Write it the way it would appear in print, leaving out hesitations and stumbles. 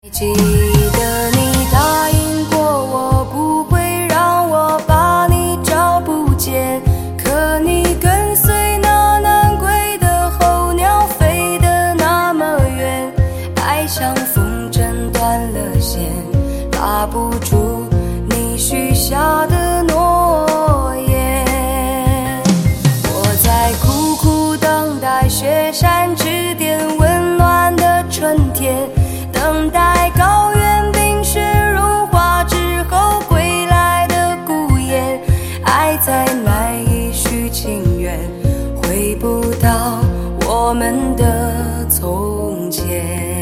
记得你答应过我不会让我把你找不见，可你跟随那南归的候鸟飞得那么远，爱像风筝断了线，拉不住你许下的诺言。我在苦苦等待雪山之巅温暖的春天，等待高原冰雪融化之后归来的孤雁，爱再难以续情缘，回不到我们的从前。